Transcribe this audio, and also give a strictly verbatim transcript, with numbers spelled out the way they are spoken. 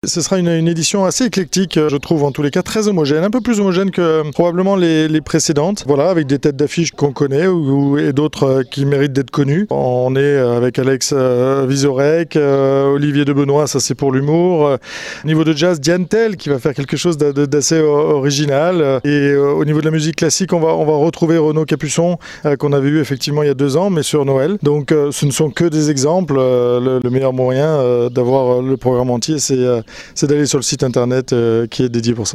Ce sera une, une édition assez éclectique, je trouve, en tous les cas très homogène, un peu plus homogène que euh, probablement les, les précédentes. Voilà, avec des têtes d'affiche qu'on connaît ou, ou- et d'autres euh, qui méritent d'être connues. On est euh, avec Alex euh, Vizorek, euh, Olivier de Benoît, ça c'est pour l'humour. Euh, au niveau de jazz, Diane Tell qui va faire quelque chose d'a- de- d'assez o- original. Et euh, au niveau de la musique classique, on va, on va retrouver Renaud Capuçon euh, qu'on avait eu effectivement il y a deux ans, mais sur Noël. Donc euh, ce ne sont que des exemples. Euh, le, le meilleur moyen euh, d'avoir euh, le programme entier, c'est euh, c'est d'aller sur le site internet euh, qui est dédié pour ça.